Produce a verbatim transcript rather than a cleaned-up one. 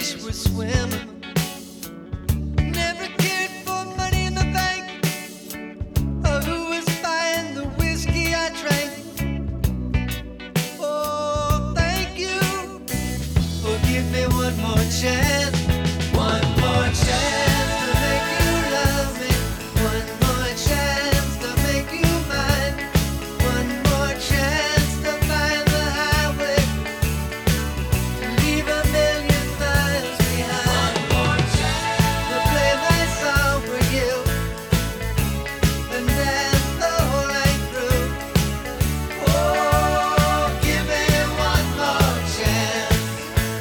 fish were swimming. Never cared for money in the bank or who was buying the whiskey I drank. Oh, thank you for giving me one more chance.